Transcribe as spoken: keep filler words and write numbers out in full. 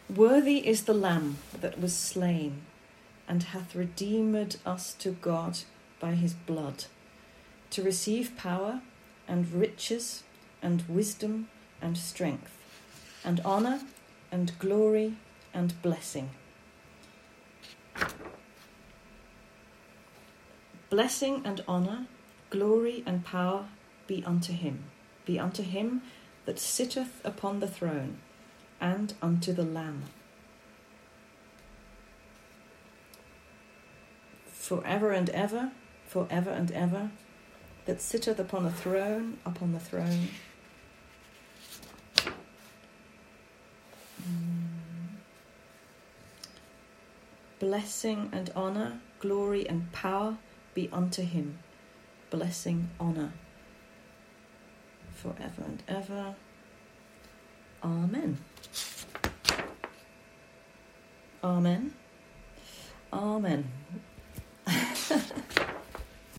Worthy is the Lamb that was slain, and hath redeemed us to God by his blood, to receive power and riches and wisdom and strength, and honour and glory and blessing. Blessing and honour, glory and power be unto him, be unto him that sitteth upon the throne, and unto the Lamb, forever and ever, forever and ever, that sitteth upon the throne, upon the throne. Mm. Blessing and honour, glory and power be unto him. Blessing, honour, forever and ever. Amen. Amen. Amen.